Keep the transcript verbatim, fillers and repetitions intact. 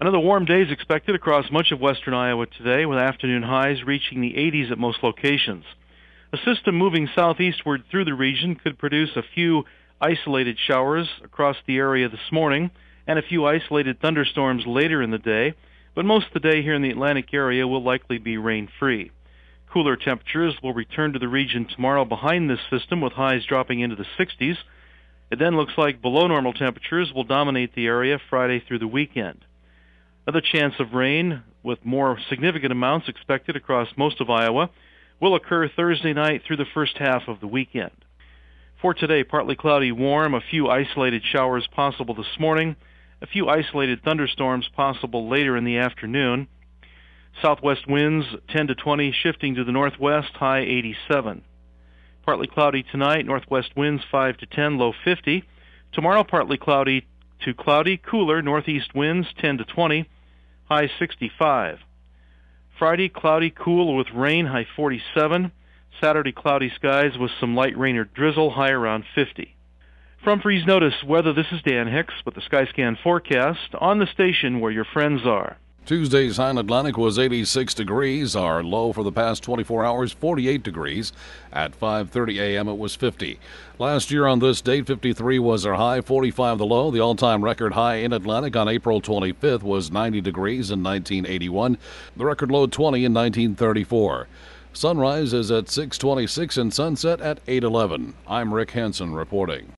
Another warm day is expected across much of western Iowa today, with afternoon highs reaching the eighties at most locations. A system moving southeastward through the region could produce a few isolated showers across the area this morning and a few isolated thunderstorms later in the day, but most of the day here in the Atlantic area will likely be rain-free. Cooler temperatures will return to the region tomorrow behind this system, with highs dropping into the sixties. It then looks like below normal temperatures will dominate the area Friday through the weekend. Another chance of rain, with more significant amounts expected across most of Iowa, will occur Thursday night through the first half of the weekend. For today, partly cloudy, warm, a few isolated showers possible this morning, a few isolated thunderstorms possible later in the afternoon. Southwest winds ten to twenty, shifting to the northwest, high eighty-seven. Partly cloudy tonight, northwest winds five to ten, low fifty. Tomorrow, partly cloudy to cloudy, cooler, northeast winds ten to twenty, high sixty-five. Friday, cloudy, cool with rain, high forty-seven. Saturday, cloudy skies with some light rain or drizzle, high around fifty. From Freeze Notice Weather, this is Dan Hicks with the Skyscan forecast on the station where your friends are. Tuesday's high in Atlantic was eighty-six degrees. Our low for the past twenty-four hours, forty-eight degrees. At five thirty a.m. it was fifty. Last year on this date, fifty-three was our high, forty-five the low. The all-time record high in Atlantic on April twenty-fifth was ninety degrees in nineteen eighty-one. The record low, twenty in nineteen thirty-four. Sunrise is at six twenty-six and sunset at eight eleven. I'm Rick Hansen reporting.